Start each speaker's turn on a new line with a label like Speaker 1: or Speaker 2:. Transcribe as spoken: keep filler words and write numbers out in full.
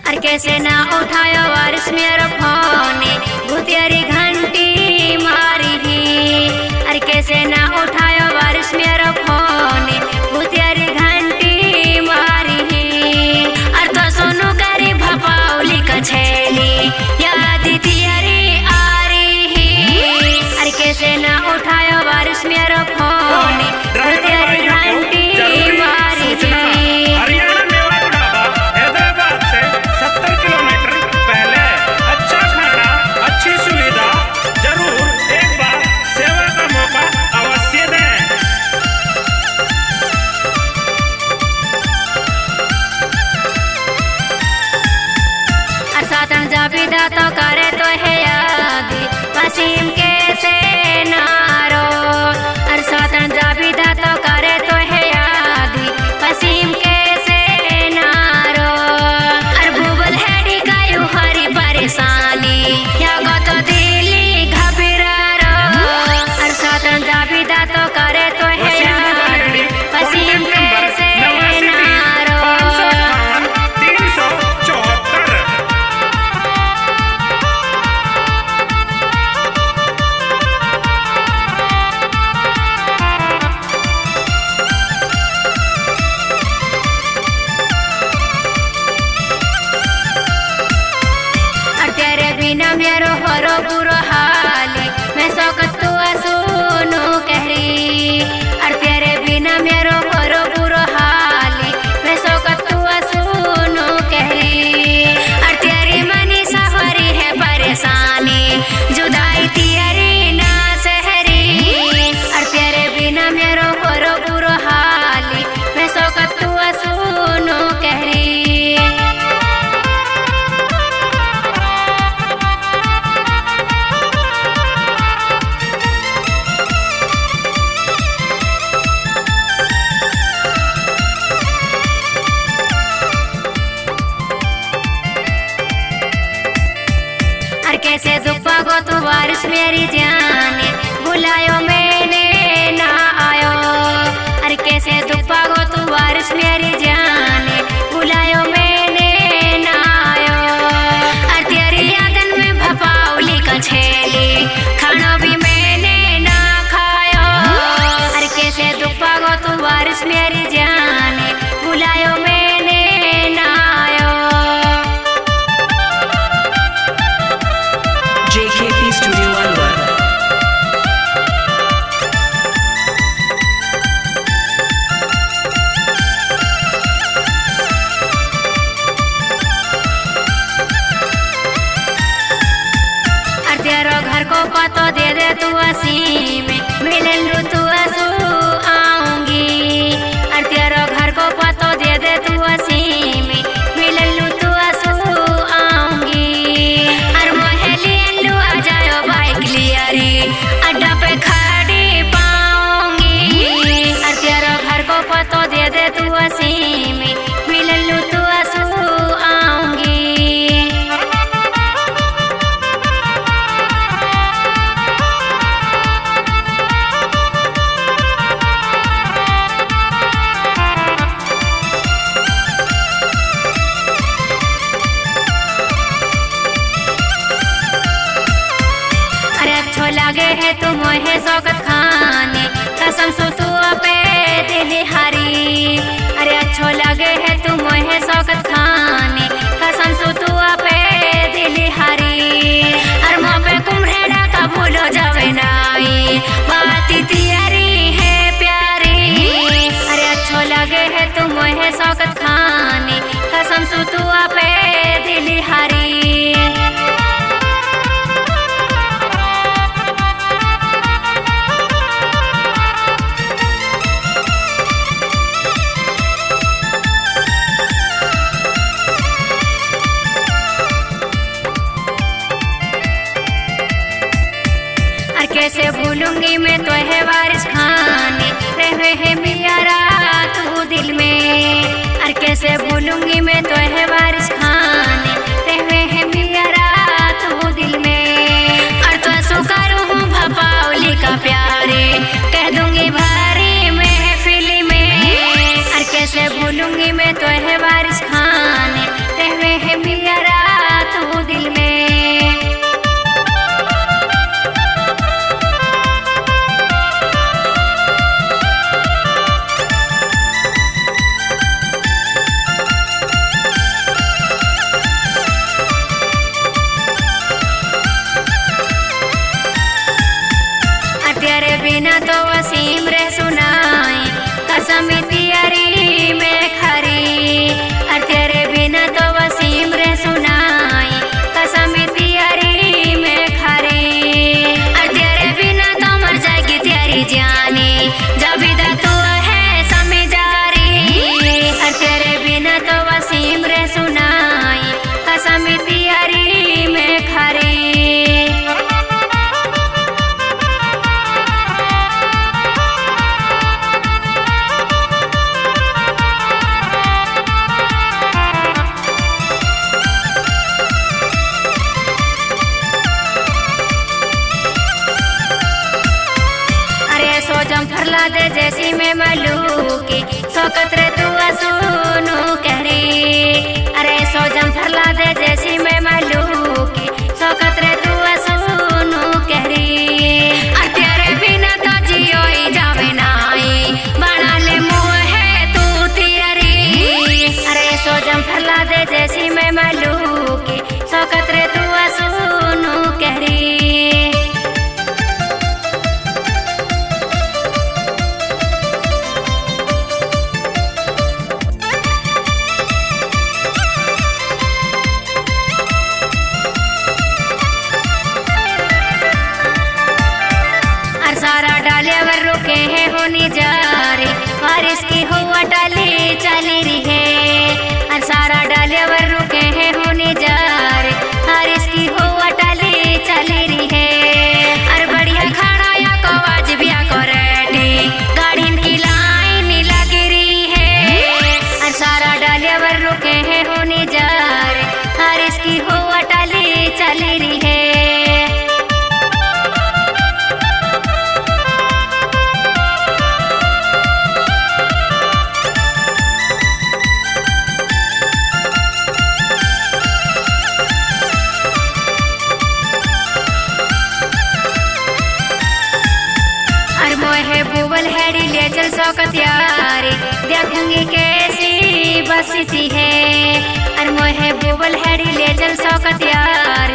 Speaker 1: अरे कैसे ना उठायो वारिस मेरा फोन, भूतियारी घंटी मारी ही। अरे कैसे ना उठायो वारिस मेरा फोन, भूतियारी घंटी मारी ही। अरे तो सुनो करी भपाउली कछेली, याद तियारी आ रही ही। अरे कैसे ना उठायो वारिस मेरा फोन, भूतियारी घंटी मारी ही।
Speaker 2: हरियाणा मेवा ढाबा हैदराबाद से सत्तर किलोमीटर पहले, अच्छा खाना अच्छी सुविधा, जरूर एक बार सेवा का मौका अवश्य दें।
Speaker 1: सातन जाबिदा तो करे तो है याद, वसीम कैसे नारो। अर सातन जाबिदा तो करे तो है याद, वसीम कैसे नारो। अर भूबल हैडी कायु हरी परेशानी, या गो तो दिली घबरारो। अर सातन जाबिदा तो करे तो है याद, वसीम कैसे नारो।
Speaker 2: तीन सौ चौहत्तर
Speaker 1: बिना मेरो हरो बुरो हाल, मैं सौकत तू सुनो कहरी। अर तेरे बिना मेरो हरो बुरो हाल, मैं सौकत तू सुनो कहरी। अर तेरी मनी सफरी है परेशानी, जुदाई तेरी ना सहरी। अर तेरे बिना मेरो हरो बुरो हाल, मैं सौकत तू सुनो कहरी। कैसे दुपा गो तू वारिस मेरी जान, बुलायो मैंने ना आयो। अरे कैसे दुपा गो तू वारिस मेरी जान, बुलायो मैंने ना आयो। अरे तेरी यादन में भपाउली कछेली, खाना भी मैंने ना खायो। अरे कैसे दुपा गो तू वारिस मेरी जान, बुलायो मैंने ना आयो।
Speaker 3: J K P Studio Alwar.
Speaker 1: अर तेरो घर को पतो दे दे तू वसीम, मिलन रू तू असू आऊंगी। अर तेरो घर को पतो दे दे तू वसीम, मिलन रू तू असू आऊंगी। अर मोहलियन लू आ जायो बाइक लियारी, अड्डा पे खड़ी पाऊंगी। अर तेरो घर को पतो दे दे तू वसीम, मिलन लू तू असू आऊंगी। लागे है तू मोहे शौकत खाने, कसम सो तू पे दिल हारी। अरे अच्छो लगे है तू मोहे शौकत खाने, कसम सो तू पे दिल हारी। अरे मोह पे कुम्हेड़ा का भूलो जावे नाई, बात तियारी है प्यारी। अरे अच्छो लगे है तू मोहे शौकत खाने, कसम सो तू पे दिल हारी। कैसे भूलूंगी मैं तो है वारिस खान, रहे है मियारा तू दिल में। अरे कैसे भूलूंगी मैं तो है वारिस खान, रहे है मियारा तू दिल में। और तो सो करूँ भपाउली का प्यारे, कह दूंगी भारी महफिल में। और कैसे भूलूंगी मैं तो है वारिस खान, रहे है मियारा बिना तो वसीम रे सुनाई कसम तियारी में खरी। और तेरे बिना तो वसीम रे सुनाई कसम तियारी में खरी। और तेरे बिना तो मर जाएगी तेरी जानी जब इधर तू है समझारी। और तेरे बिना तो वसीम रे सुनाई कसम तियारी में खरी। सो जम फरला दे जैसी में मलूकी सोकत रे तू सुनू कहरी। अरे सो जम फरला दे जैसी में मलूकी सोकत रे तू सुनू कहरी। और तेरे बिना तो जियो ही जावे नाई बना ले मुँह है तू तियारी। अरे सो जम फरला दे जैसी में मलूकी सोकत रे तू सुनू कहरी। सारा डालिया वर रुके हैं होनी जा रही बारिश की हुआ डाली चली रही है। और सारा डालिया वर रुके हैं होनी जा रही बारिश की हुआ डाली चली रही है। और बढ़िया खाना या को आज भी को रेडी गाड़ी की लाइन लगी रही है। और सारा डालिया वर रुके हैं होनी जा रही बारिश की हुआ डाली चली रही है। मोहे बुबल हैडी ले चल सौकत यारी देखूंगी कैसी बसती है। और मोहे बुबल हैडी ले चल सौकत यारी